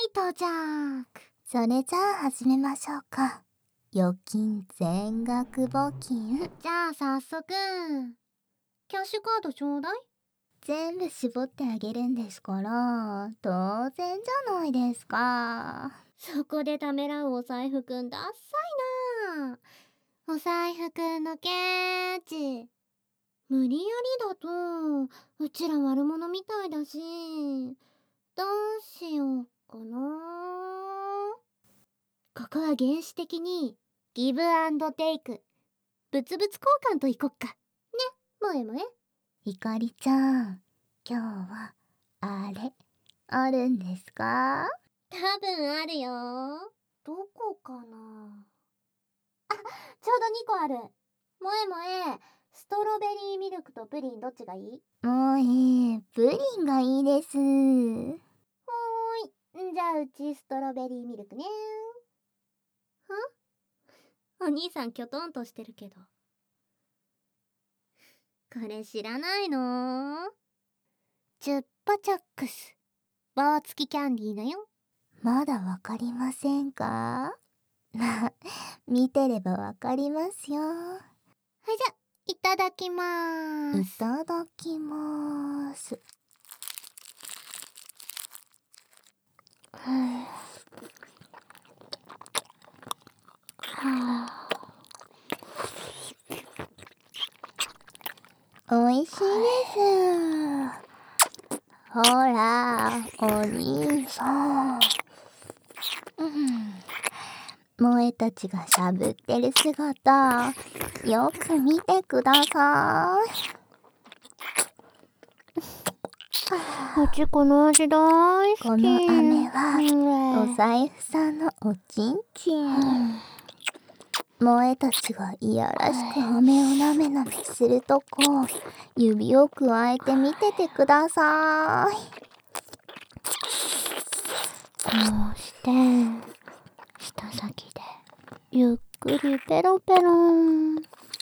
到着。 それじゃあ始めましょうか。預金全額募金。 じゃあ早速、キャッシュカードちょうだい。 全部絞ってあげるんですから、当然じゃないですか。 そこでためらうお財布くんダッサいな。お財布くんのケチ。無理やりだとうちら悪者みたいだし、どうしようかな。ここは原始的にギブアンドテイク、物々交換といこっかね。萌え萌え。 ひかりちゃん、今日はあれあるんですか？ 多分あるよ。どこかな。あ、ちょうど2個ある。萌え萌え、ストロベリーミルクとプリンどっちがいい？ もういい、プリンがいいです。 ほーい。じゃあうちストロベリーミルクね。お兄さんキョトンとしてるけど。これ知らないの？チュッパチャックス。棒付きキャンディーだよ。 まだわかりませんか？見てればわかりますよ。 はい、じゃ、いただきまーいす。 ただきまーす。おいしいです。ほら、お兄さん。萌えたちがしゃぶってる姿、よく見てください。 うちこの味大好き。 この飴は、お財布さんのおちんちん。萌えたちがいやらしく飴をなめなめするとこ、指をくわえて見ててください。 こうして舌先でゆっくりペロペロン。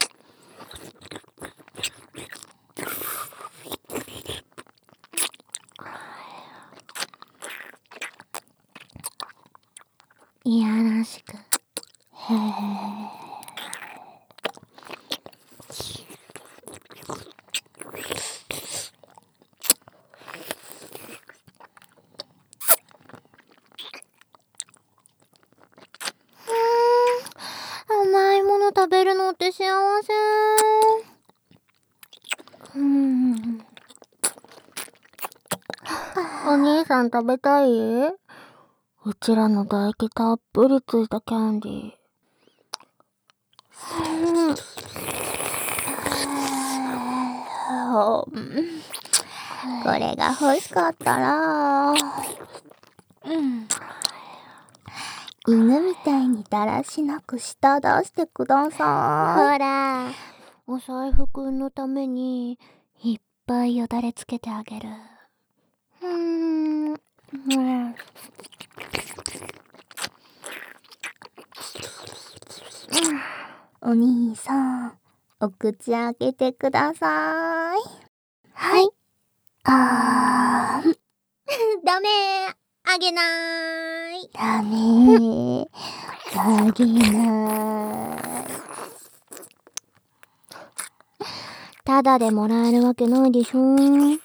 いやらしく。へー。甘いもの食べるのって幸せ。お兄さん食べたい？うちらの唾液たっぷりついたキャンディー。 これが欲しかったら、犬みたいにだらしなく舌出してください。 ほら、お財布くんのためにいっぱいよだれつけてあげる。 お兄さん、お口開けてください。 はい。 あー。 ダメー。あげなーい。 ダメー。あげなーい。 ただでもらえるわけないでしょ。 バー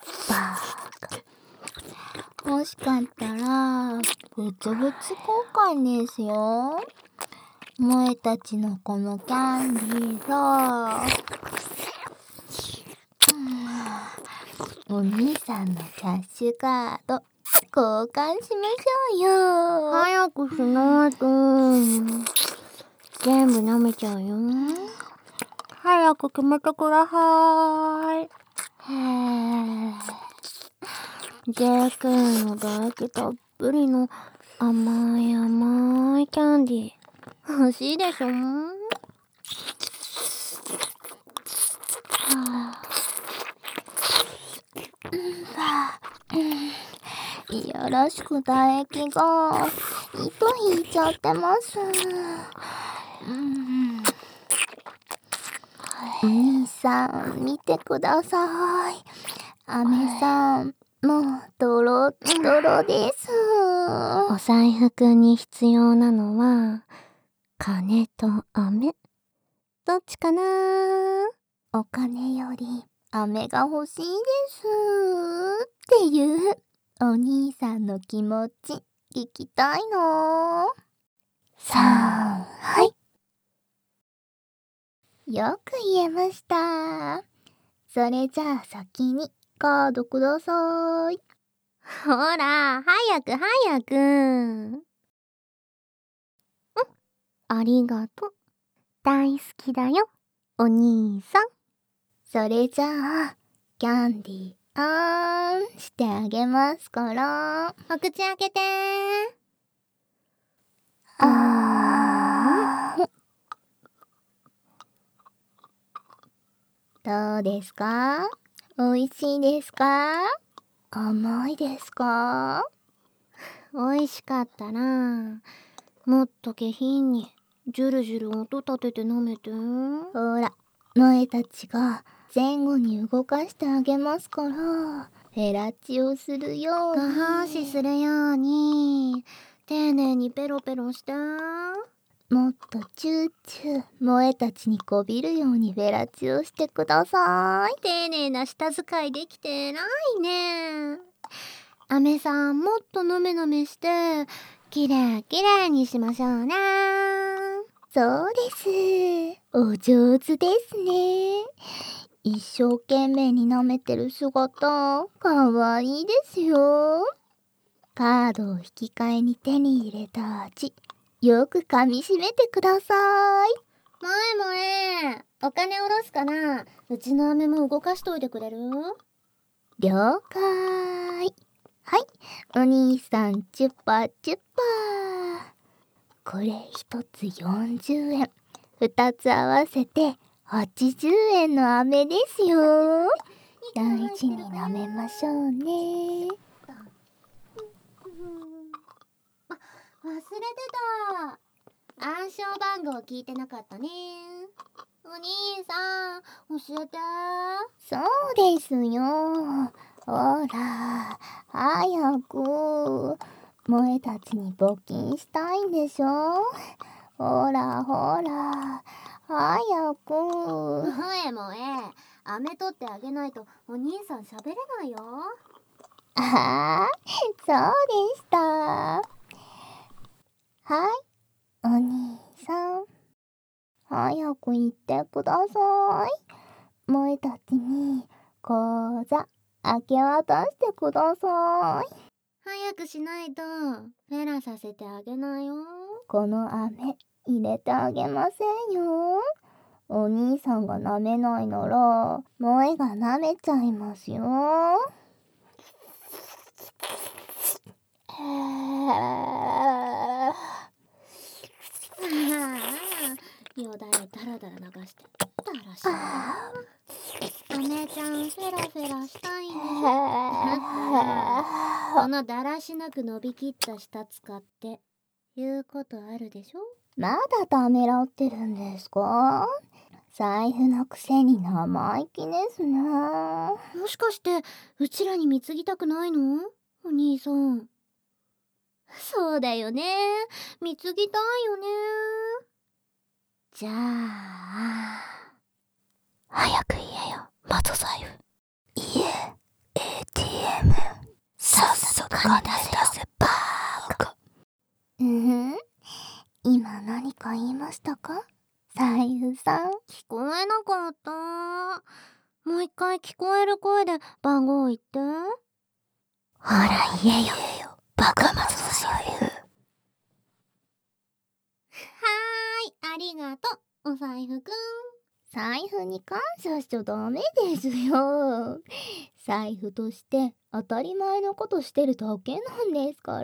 カ。欲しかったら、物々交換ですよ。萌えたちのこのキャンディーさ、お兄さんのキャッシュカード交換しましょうよ。 早くしないと。全部舐めちゃうよ。早く決めてください。JK の唾液たっぷりの甘い甘いキャンディー欲しいでしょ。 いやらしく唾液が糸引いちゃってます。お兄さん見てください。アメさんもうドロッドロです。 お財布くんに必要なのは金と飴、どっちかな？ お金より飴が欲しいですっていうお兄さんの気持ち聞きたいの。さあ、はい。よく言えました。それじゃあ先にカードください。 ほら、早く早く。ありがとう。大好きだよ、お兄さん。 それじゃあ、キャンディーしてあげますから。 お口開けてどうですか？美味しいですか？甘いですか？ 美味しかったな。もっと下品にジュルジュル音立てて舐めて。 ほら、萌えたちが前後に動かしてあげますから、フェラチオするように。 ご奉仕するように丁寧にペロペロして。 もっとチューチュー萌えたちにこびるようにフェラチオしてください。 丁寧な舌使いできて偉いね。アメさん、もっとのめのめしてきれいきれいにしましょうね。 そうです。お上手ですね。一生懸命に舐めてる姿、かわいいですよ。カードを引き換えに手に入れた味、よく噛みしめてください。 もえもえ、お金おろすかな？うちの飴も動かしといてくれる？ 了解。はい、お兄さんチュッパチュッパ。これ一つ40円。2つ合わせて80円の飴ですよ。大事に舐めましょうね。 あ、忘れてた。暗証番号聞いてなかったね。お兄さん、教えて。 そうですよ。ほら、早く。萌えたちに募金したいんでしょ？ほらほら、早く。 もえもえ、飴取ってあげないとお兄さん喋れないよ。 ああ、そうでした。はい、お兄さん。早く言ってください。萌えたちに口座明け渡してください。 早くしないとフェラさせてあげないよ。 この飴入れてあげませんよ。お兄さんが舐めないなら萌えが舐めちゃいますよ。 よだれだらだら流してだらしいな。お姉ちゃんフェラフェラしたいんでしょ。だからそのだらしなく伸びきった舌使って言うことあるでしょ。 まだためらってるんですか？財布のくせに生意気ですね。 もしかしてうちらに貢ぎたくないの？お兄さん。そうだよね、貢ぎたいよね。じゃあ早く言えよ、松財布。いえ、ATM。さっさと金出せバーカ。今何か言いましたか？財布さん。 聞こえなかった。もう一回聞こえる声で番号言って。 ほら言えよ、バカ松財布。 はーい、ありがとう、お財布くん。 財布に感謝しちゃダメですよ。財布として当たり前のことしてるだけなんですから。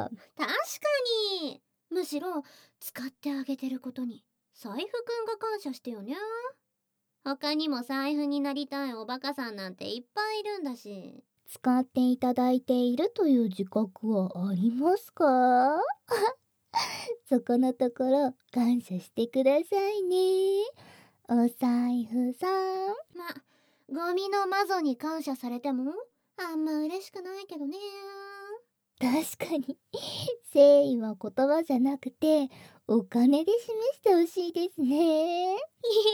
確かに。むしろ使ってあげてることに財布くんが感謝してよね。他にも財布になりたいおバカさんなんていっぱいいるんだし。 使っていただいているという自覚はありますか？そこのところ感謝してくださいね、お財布さん。 ゴミのマゾに感謝されてもあんま嬉しくないけどね。 確かに誠意は言葉じゃなくてお金で示してほしいですね。 言えて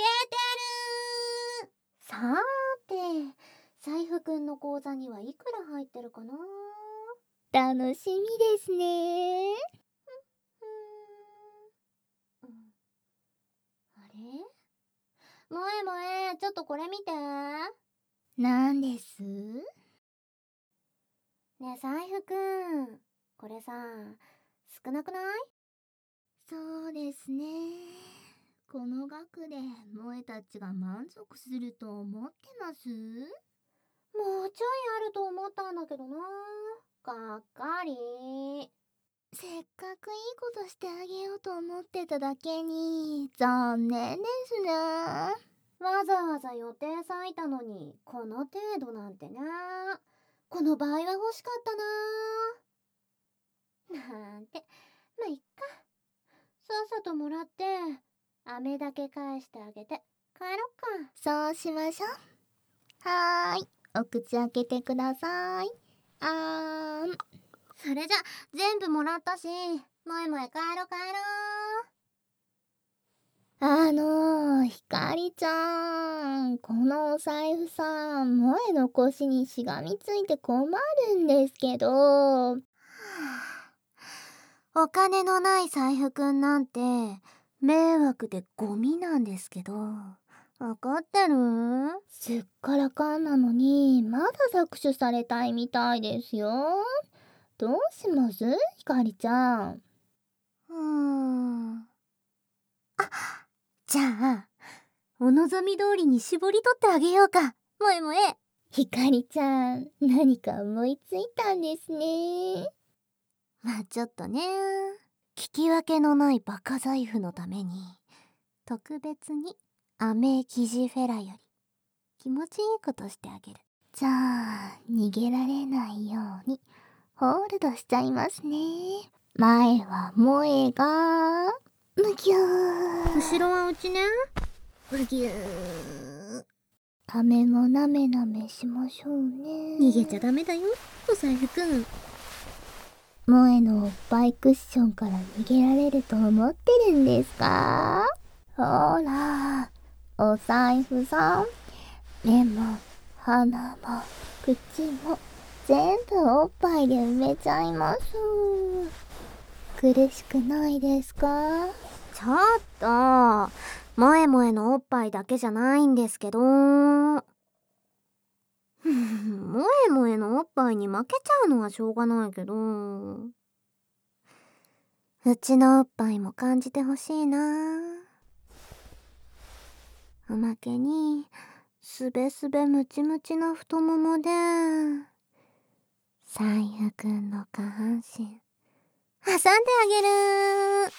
る。さーて、財布くんの口座にはいくら入ってるかな。 楽しみですね。 あれ、萌え萌え、ちょっとこれ見て。 なんです？ ねえ財布くん、これさ、少なくない？ そうですね。この額で萌えたちが満足すると思ってます？ もうちょいあると思ったんだけどな。がっかり。 せっかくいいことしてあげようと思ってただけに残念ですね。 わざわざ予定割いたのにこの程度なんてね。この倍は欲しかったな。なんて、まあいっか。さっさともらって飴だけ返してあげて帰ろっか。 そうしましょう。はーい、お口開けてください。 それじゃ全部もらったし、もえもえ帰ろ帰ろ。 ひかりちゃん、このお財布さ、萌えの腰にしがみついて困るんですけど。 お金のない財布くんなんて迷惑でゴミなんですけど、わかってる？ すっからかんなのにまだ搾取されたいみたいですよ。どうします？ひかりちゃん。 じゃあお望み通りに絞り取ってあげようか、もえもえ。 ひかりちゃん、何か思いついたんですね。 まあちょっとね、聞き分けのないバカ財布のために特別に飴生地フェラより気持ちいいことしてあげる。 じゃあ逃げられないようにホールドしちゃいますね。前は萌えがむぎゅー、 後ろはうちね。むぎゅー。 飴もなめなめしましょうね。 逃げちゃダメだよ、お財布くん。 萌えのおっぱいクッションから逃げられると思ってるんですか？ほら、お財布さん、目も鼻も口も全部おっぱいで埋めちゃいます。苦しくないですか？ ちょっと、萌え萌えのおっぱいだけじゃないんですけど。萌え萌えのおっぱいに負けちゃうのはしょうがないけど、うちのおっぱいも感じてほしいな。おまけにすべすべムチムチな太ももで財布くんの下半身挟んであげる。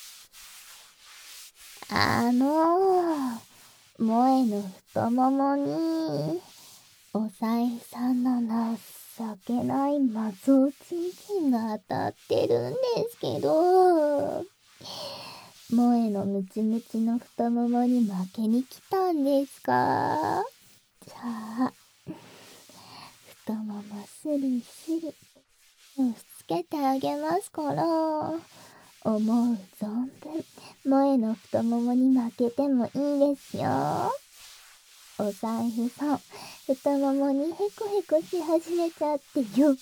萌えの太ももにお財布さんの情けないマゾーチンチンが当たってるんですけど、萌えのムチムチの太ももに負けに来たんですか？じゃあ太ももスリスリ押し付けてあげますから、思う存分萌えの太ももに負けてもいいですよ。お財布さん、太ももにヘコヘコし始めちゃって弱い。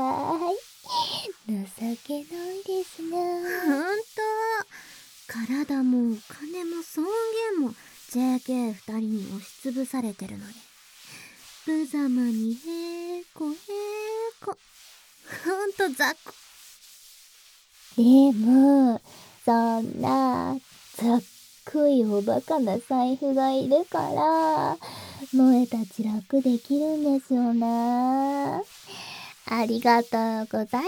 情けないですね。 ほんと、体もお金も尊厳も JK2 人に押しつぶされてるのに、無様にへこへこ。ほんと雑魚。 でも、そんなざっくいおバカな財布がいるから萌えたち楽できるんですよね。ありがとうございます。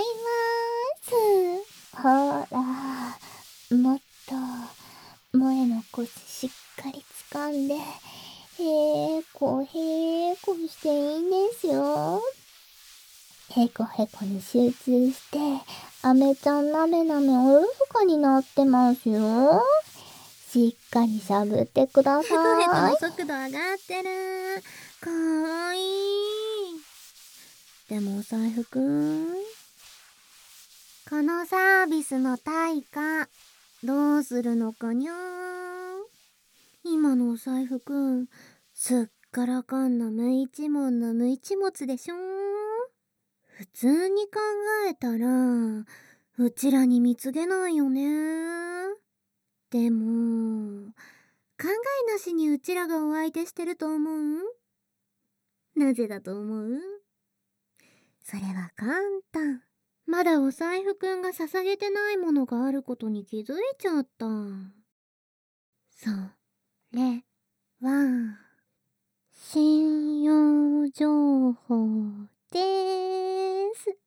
ほら、もっと萌えの腰しっかり掴んでへこへこしていいんですよ。へこへこに集中してアメちゃんなめなめおろそかになってますよ。しっかりしゃぶってください。 ヘコヘコの速度上がってる。かわいい。 でもお財布くん、このサービスの対価どうするのかにゃー。今のお財布くん、すっからかんな無一文の無一物でしょ。普通に考えたらうちらに貢げないよね。でも考えなしにうちらがお相手してると思う？なぜだと思う？それは簡単。まだお財布くんが捧げてないものがあることに気づいちゃった。それは信用情報でー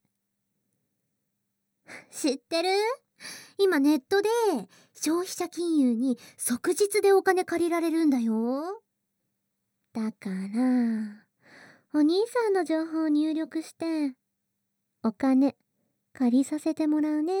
す。知ってる？今ネットで消費者金融に即日でお金借りられるんだよ。だからお兄さんの情報を入力してお金借りさせてもらうね。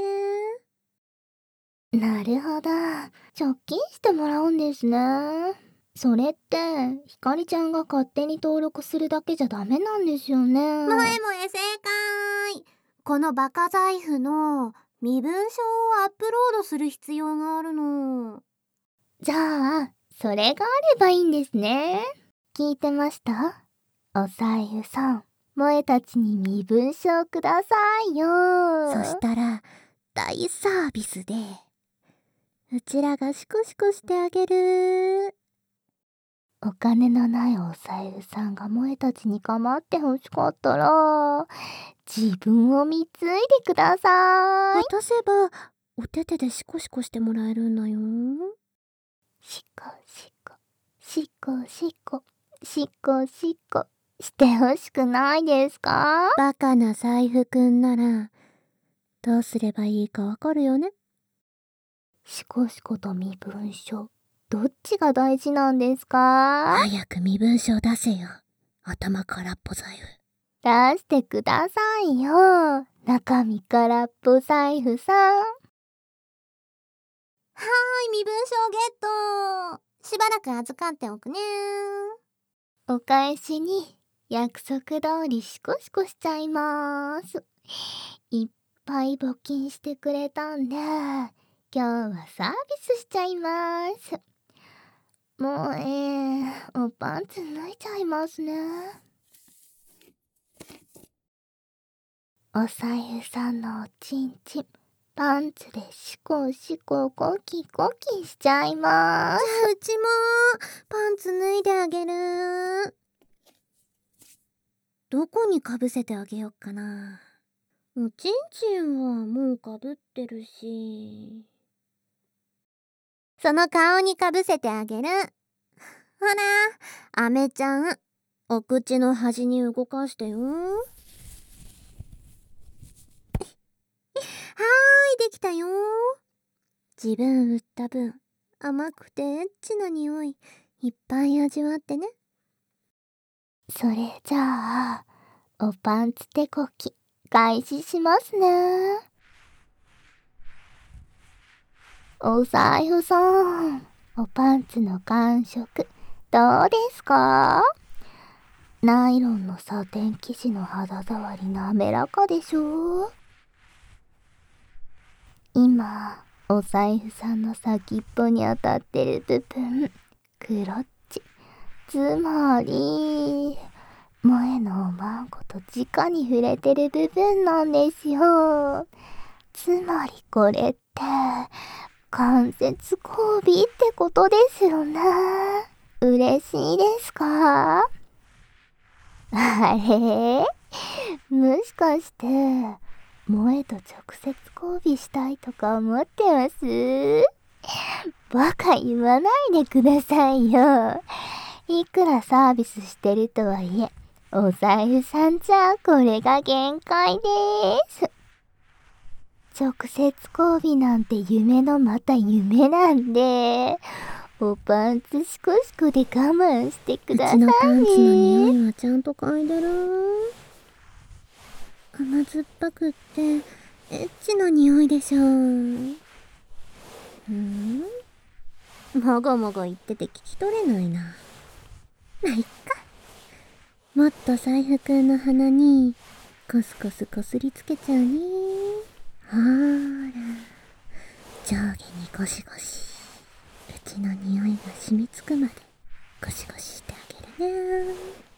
なるほど。直近してもらうんですね。それってひかりちゃんが勝手に登録するだけじゃダメなんですよね。 もえもえ正解。このバカ財布の身分証をアップロードする必要があるの。 じゃあそれがあればいいんですね。聞いてました？お財布さん、萌えたちに身分証くださいよ。 そしたら大サービスでうちらがシコシコしてあげる。 お金のないお財布さんが萌えたちに構ってほしかったら自分を貢いでください。 渡せばお手手でシコシコしてもらえるんだよ。 シコシコシコシコシコシコしてほしくないですか？ バカな財布くんならどうすればいいかわかるよね。 シコシコと身分証、どっちが大事なんですか？ 早く身分証出せよ。頭空っぽ財布。 出してくださいよ。中身空っぽ財布さん。 身分証ゲット。しばらく預かっておくね。 お返しに約束通りシコシコしちゃいます。いっぱい募金してくれたんで今日はサービスしちゃいます。もうおパンツ脱いちゃいますね。お財布さんのおちんちんパンツでシコシココキコキしちゃいます。 じゃあうちもパンツ脱いであげる。どこにかぶせてあげよっかな。おちんちんはもうかぶってるし、その顔にかぶせてあげる。ほら、アメちゃん、お口の端に動かしてよ。はーい、できたよ。自分売った分、甘くてエッチな匂いいっぱい味わってね。 それじゃあおパンツ手こき開始しますね。お財布さん、おパンツの感触どうですか？ナイロンのサテン生地の肌触り滑らかでしょ？今お財布さんの先っぽに当たってる部分、クロッチ、つまり萌えのおまんこと直に触れてる部分なんですよ。つまりこれって関節交尾ってことですよね。嬉しいですか？あれ？もしかして萌えと直接交尾したいとか思ってます？バカ言わないでくださいよ。いくらサービスしてるとはいえお財布さんじゃこれが限界です。直接交尾なんて夢のまた夢なんでおパンツシコシコで我慢してください。 うちのパンツの匂いはちゃんと嗅いでる。甘酸っぱくってエッチな匂いでしょ。もごもご言ってて聞き取れないな。まあいっか。もっと財布くんの鼻にコスコスこすりつけちゃうね。ほーら、上下にゴシゴシ、うちの匂いが染みつくまでゴシゴシしてあげるね。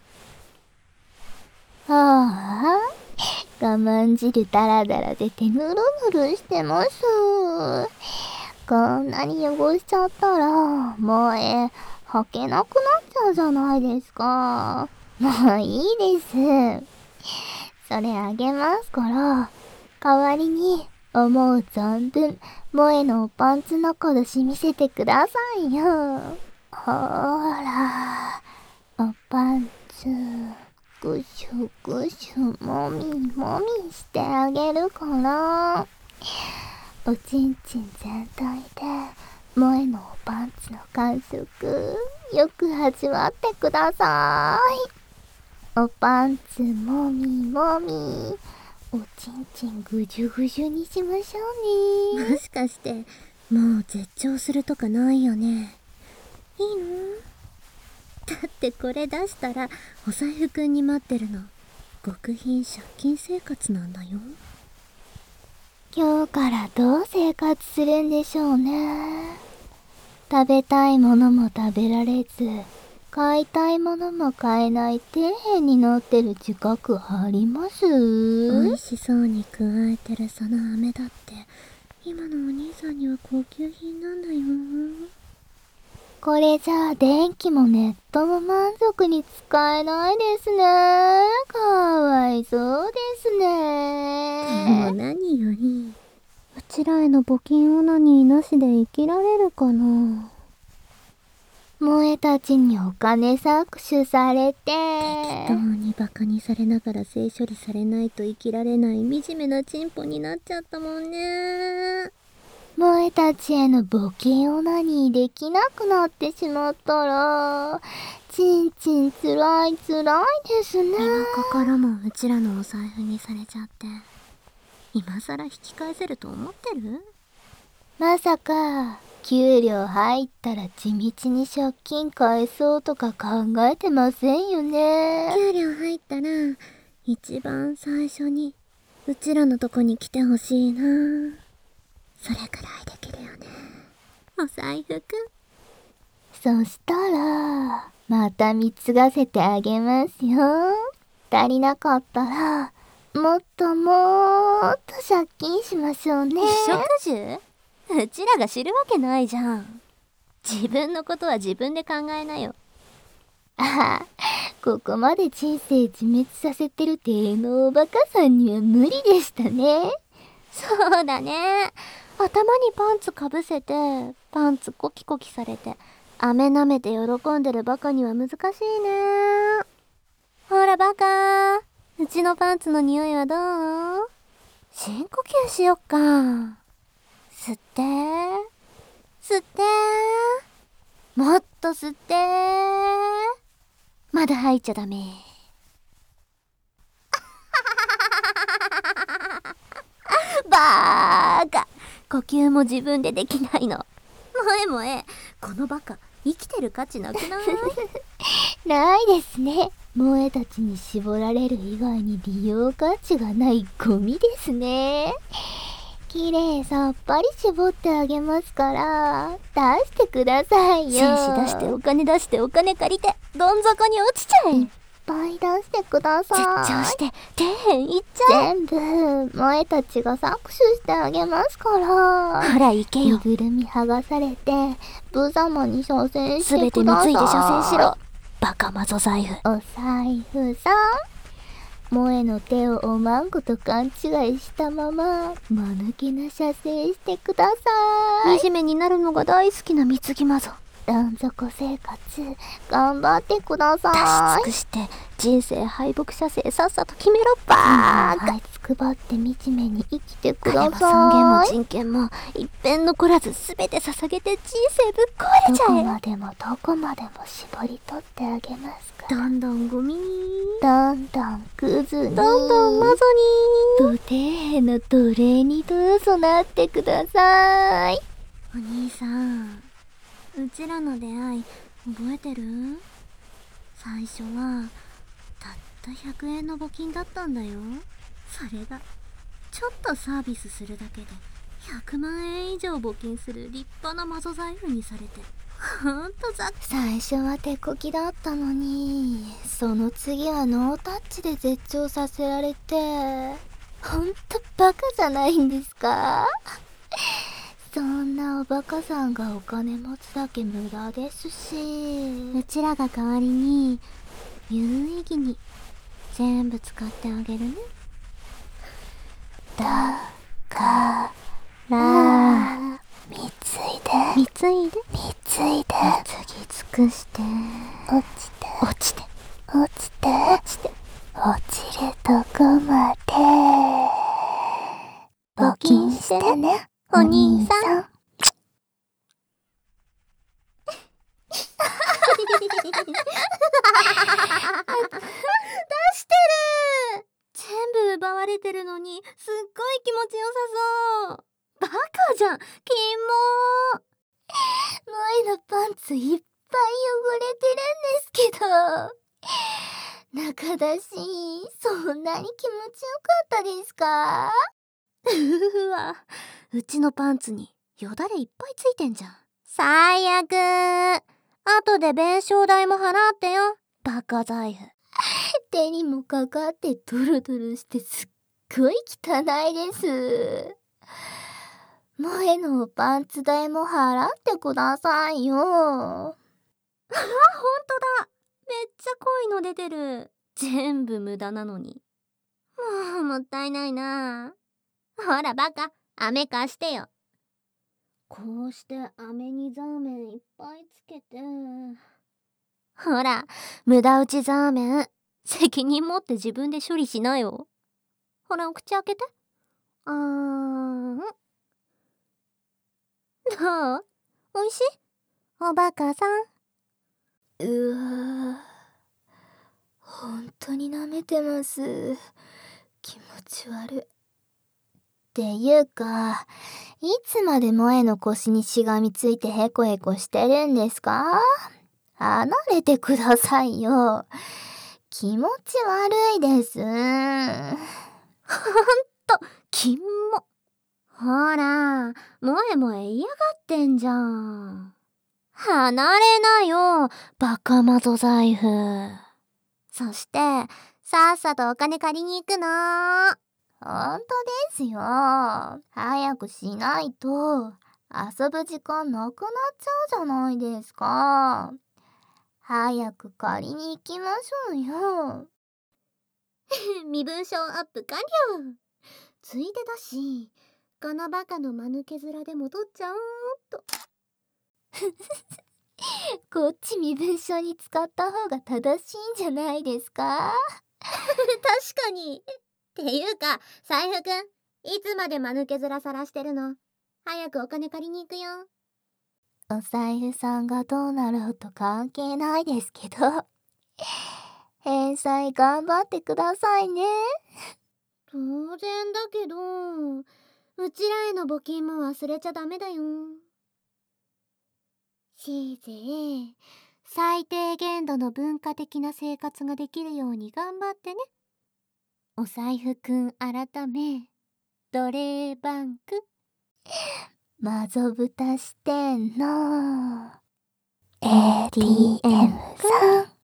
ああ、我慢汁ダラダラ出てぬるぬるしてます。こんなに汚しちゃったらもう履けなくなっちゃうじゃないですか。もういいです。それあげますから、代わりに思う存分萌えのおパンツのころし見せてくださいよ。ほーら、おパンツぐしゅぐしゅもみもみしてあげるから、おちんちん全体で萌えのおパンツの感触よく味わってください。おパンツもみもみ、おちんちんぐじゅぐじゅにしましょうね。もしかしてもう絶頂するとかないよね。いいの？だってこれ出したらお財布くんに待ってるの極貧借金生活なんだよ。今日からどう生活するんでしょうね。食べたいものも食べられず、買いたいものも買えない底辺になってる自覚あります？美味しそうに加えてるその飴だって今のお兄さんには高級品なんだよ。これじゃあ電気もネットも満足に使えないですね。かわいそうですね。もう何よりうちらへの募金オナニーなしで生きられるかな。萌えたちにお金搾取されて適当にバカにされながら性処理されないと生きられない惨めなチンポになっちゃったもんね。萌えたちへの募金オナニーできなくなってしまったらちんちんつらいつらいですね。身も心もうちらのお財布にされちゃって今さら引き返せると思ってる？まさか給料入ったら地道に借金返そうとか考えてませんよね。給料入ったら一番最初にうちらのとこに来てほしいな。それくらいできるよね、お財布くん。そしたらまた貢がせてあげますよ。足りなかったらもっともっと借金しましょうね。衣食住？うちらが知るわけないじゃん。自分のことは自分で考えなよ。ああ、ここまで人生自滅させてる低能おバカさんには無理でしたね。そうだね。頭にパンツかぶせてパンツコキコキされて飴舐めて喜んでるバカには難しいね。ほらバカ、うちのパンツの匂いはどう？深呼吸しよっか。吸って吸ってもっと吸ってまだ入っちゃダメ。バーカ、呼吸も自分でできないの。萌え萌え、このバカ生きてる価値なくない？ないですね。萌えたちに絞られる以外に利用価値がないゴミですね。きれいさっぱり絞ってあげますから出してくださいよ。精子出してお金出してお金借りてどん底に落ちちゃえ。いっぱい出してください。絶頂して底辺いっちゃえ。全部萌えたちが搾取してあげますから。ほら行けよ。着ぐるみ剥がされて無様に射精してください。全て貢いで射精しろバカマゾ財布。お財布さん、萌えの手をおまんこと勘違いしたまま間抜けな射精してください。惨めになるのが大好きな貢ぎマゾ。どん底生活頑張ってください。出し尽くして人生敗北射精さっさと決めろバーカ。はいつくばって惨めに生きてください。金も尊厳も人権も一片残らず全て捧げて人生ぶっ壊れちゃえ。どこまでもどこまでも絞り取ってあげますから。どんどんゴミにどんどんクズにどんどんマゾにど底辺の奴隷にどうぞなってください。お兄さん、うちらの出会い覚えてる？最初はたった100円の募金だったんだよ。それがちょっとサービスするだけで100万円以上募金する立派なマゾ財布にされて、ほんと最初は手こきだったのに、その次はノータッチで絶頂させられて、ほんとバカじゃないんですか？そんなおバカさんがお金持つだけ無駄ですし、 うちらが代わりに有意義に全部使ってあげるね。 だから貢いで尽くして落ちるとこまで募金してね、お兄さん。 出してる。全部奪われてるのにすっごい気持ちよさそう。バカじゃん、キモ。 萌のパンツいっぱい汚れてるんですけど、中だし、そんなに気持ちよかったですか？ うわ、うちのパンツによだれいっぱいついてんじゃん。最悪。後で弁償代も払ってよ、バカ財布。 手にもかかってドロドロしてすっごい汚いです。萌えのパンツ代も払ってくださいよ。 ほんとだ。めっちゃ濃いの出てる。全部無駄なのに。もったいないな。ほらバカ、飴貸してよ。こうして飴にザーメンいっぱいつけて。ほら、無駄打ちザーメン。責任持って自分で処理しなよ。ほら、お口開けて。どう？おいしい？おバカさん。 うわ、本当に舐めてます。気持ち悪い。っていうか、いつまで萌えの腰にしがみついてヘコヘコしてるんですか？離れてくださいよ。気持ち悪いです。 ほんと、キモ。ほら、萌え萌え嫌がってんじゃん。離れなよ、バカマゾ財布。そして、さっさとお金借りに行くの。 本当ですよ。早くしないと遊ぶ時間なくなっちゃうじゃないですか。早く借りに行きましょうよ。 身分証アップ完了。ついでだし、このバカの間抜け面でも取っちゃおうっと。 こっち身分証に使った方が正しいんじゃないですか？ 確かに。っていうか、財布くん、いつまで間抜け面さらしてるの？早くお金借りに行くよ。 お財布さんがどうなろうと関係ないですけど、返済頑張ってくださいね。 当然だけど、うちらへの募金も忘れちゃダメだよ。せいぜい最低限度の文化的な生活ができるように頑張ってね。お財布くん改め奴隷バンクマゾブタ支店の ATM さん。